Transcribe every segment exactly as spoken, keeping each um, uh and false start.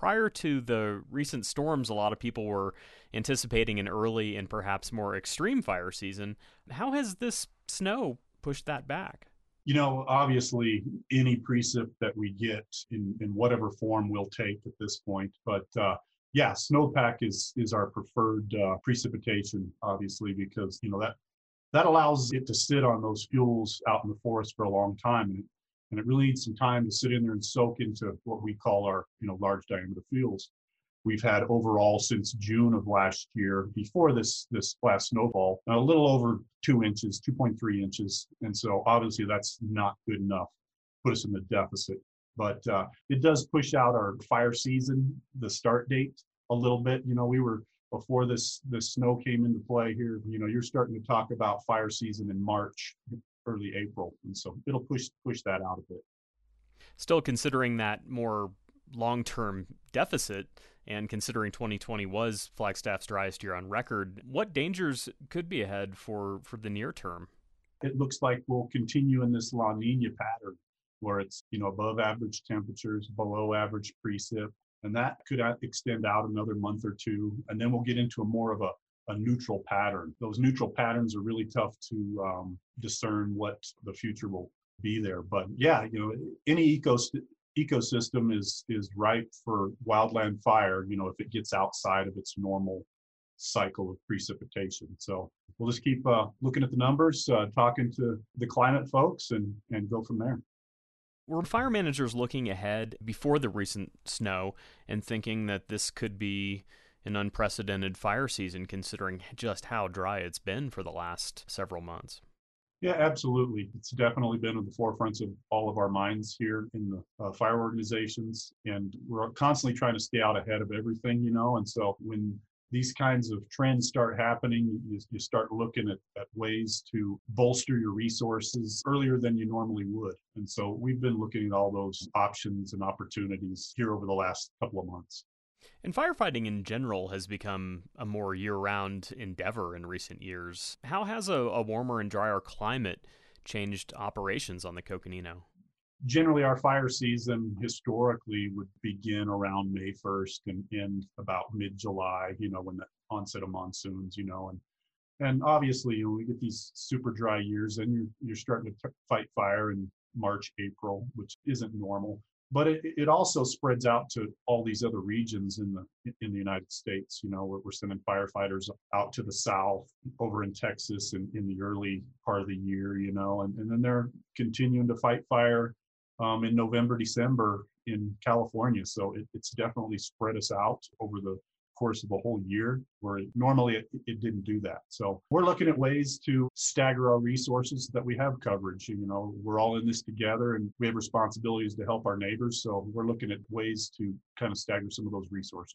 prior to the recent storms, a lot of people were anticipating an early and perhaps more extreme fire season. How has this snow pushed that back? You know, obviously, any precip that we get in, in whatever form we'll take at this point. But uh, yeah, snowpack is is our preferred uh, precipitation, obviously, because you know that that allows it to sit on those fuels out in the forest for a long time, and it, and it really needs some time to sit in there and soak into what we call our you know large diameter fuels. We've had overall since June of last year, before this this last snowfall, a little over two inches, two point three inches. And so obviously that's not good enough, put us in the deficit. But uh, it does push out our fire season, the start date a little bit. You know, we were, before this this snow came into play here, you know, you're starting to talk about fire season in March, early April. And so it'll push push that out a bit. Still considering that more long-term deficit, and considering twenty twenty was Flagstaff's driest year on record, what dangers could be ahead for, for the near term? It looks like we'll continue in this La Nina pattern where it's, you know, above average temperatures, below average precip, and that could extend out another month or two. And then we'll get into a more of a, a neutral pattern. Those neutral patterns are really tough to um, discern what the future will be there. But yeah, you know, any ecosystem ecosystem is is ripe for wildland fire, you know, if it gets outside of its normal cycle of precipitation. So we'll just keep uh, looking at the numbers, uh, talking to the climate folks, and and go from there. Were fire managers looking ahead before the recent snow and thinking that this could be an unprecedented fire season, considering just how dry it's been for the last several months? Yeah, absolutely. It's definitely been at the forefronts of all of our minds here in the uh, fire organizations. And we're constantly trying to stay out ahead of everything, you know. And so when these kinds of trends start happening, you, you start looking at, at ways to bolster your resources earlier than you normally would. And so we've been looking at all those options and opportunities here over the last couple of months. And firefighting in general has become a more year-round endeavor in recent years. How has a, a warmer and drier climate changed operations on the Coconino? Generally, our fire season historically would begin around May first and end about mid-July, you know, when the onset of monsoons, you know, and and obviously, you know, we get these super dry years and you're, you're starting to t- fight fire in March, April, which isn't normal. But it, it also spreads out to all these other regions in the in the United States. You know, we're, we're sending firefighters out to the south, over in Texas, in, in the early part of the year. You know, and, and then they're continuing to fight fire um, in November, December in California. So it, it's definitely spread us out over the course of a whole year, where it, normally it, it didn't do that. So we're looking at ways to stagger our resources so that we have coverage. You know, we're all in this together and we have responsibilities to help our neighbors. So we're looking at ways to kind of stagger some of those resources.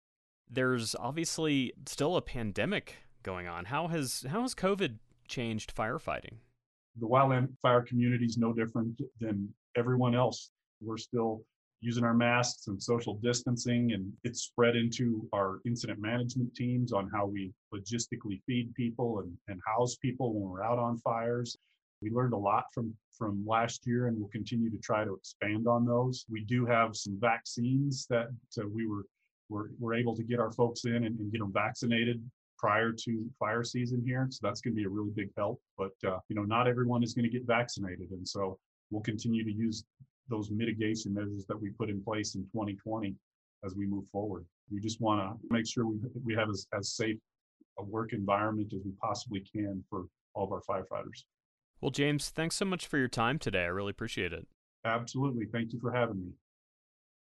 There's obviously still a pandemic going on. How has how has COVID changed firefighting? The wildland fire community is no different than everyone else. We're still using our masks and social distancing, and it's spread into our incident management teams on how we logistically feed people and, and house people when we're out on fires. We learned a lot from from last year, and we'll continue to try to expand on those. We do have some vaccines that uh, we were, were were able to get our folks in and, and get them vaccinated prior to fire season here. So that's going to be a really big help. But uh, you know, not everyone is going to get vaccinated, and so we'll continue to use those mitigation measures that we put in place in twenty twenty as we move forward. We just want to make sure we we have as, as safe a work environment as we possibly can for all of our firefighters. Well, James, thanks so much for your time today. I really appreciate it. Absolutely. Thank you for having me.